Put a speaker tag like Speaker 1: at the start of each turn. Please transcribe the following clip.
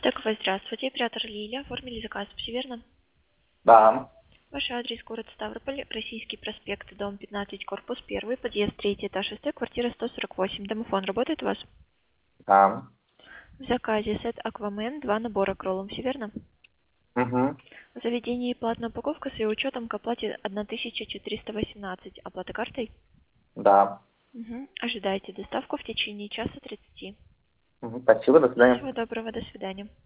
Speaker 1: Так, здравствуйте, оператор Лилия. Оформили заказ, все верно?
Speaker 2: Да.
Speaker 1: Ваш адрес город Ставрополь, Российский проспект, дом 15, корпус 1, подъезд 3, этаж 6, квартира 148. Домофон работает у вас?
Speaker 2: Да.
Speaker 1: В заказе сет Аквамен, 2 набора к роллам, все верно?
Speaker 2: Угу.
Speaker 1: В заведении платная упаковка с ее учетом к оплате 1418. Оплата картой?
Speaker 2: Да.
Speaker 1: Угу. Ожидайте доставку в течение часа 30.
Speaker 2: Мгм. Спасибо, до свидания.
Speaker 1: Всего доброго, до свидания.